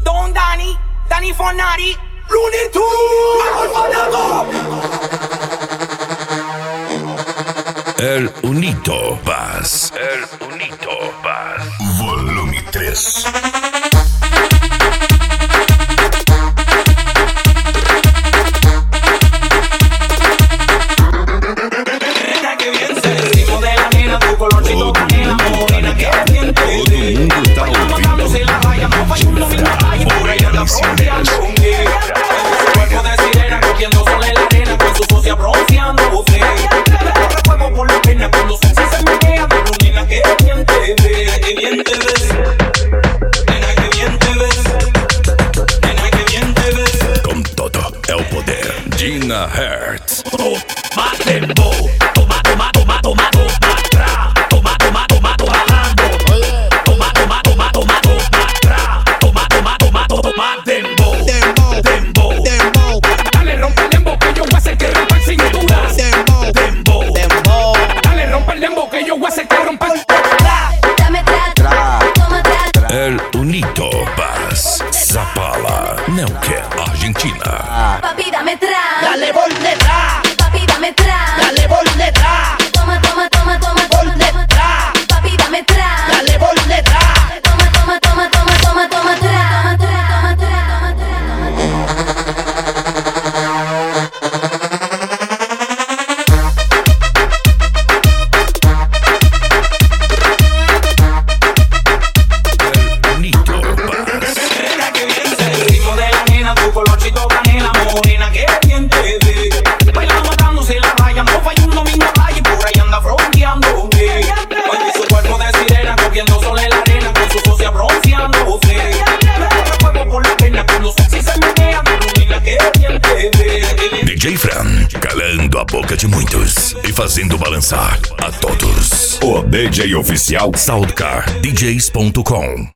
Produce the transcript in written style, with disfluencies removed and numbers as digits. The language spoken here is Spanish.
Don Danny, Danny Fornari, Looney Tunes, El Unito Bass. El Unito Bass. Volume 3. Gina Hertz. Toma tempo, toma, toma, toma, toma, toma atrás, toma, toma, toma, toma mambo, toma, toma, toma, toma, toma atrás, toma, toma, toma, toma tempo, tempo, tempo, dale rompe el dembow que yo voy a hacer que rompa el cintura, tempo, tempo, dale rompe el dembow que yo voy a hacer que rompa el dame tra, toma tra. El Unito Bass. Zapala, Neuquén, Argentina. Papi, dame tra. Dale por detrás, Papi, dame tra. dale por detrás, Toma, toma, toma, toma, por detrás, Papi, dame tra. dale por detrás. Toma, toma, toma, toma, toma, toma tra. Toma tra, toma tra, toma El Unito Bass. el ritmo de la nena, tu colorcito canela, morena que bien te ve. Baila matándose la raya, no falla un domingo raya y por ahí anda fronteando. Mueve su cuerpo de sirena, cogiendo sol en la arena, con su socia bronceando. Fuego por la pena, cuando sexy se menea, menina que bien te ve. DJ Fran, calando a boca de muitos e fazendo balançar a todos. O DJ oficial SoundCardDJs.com.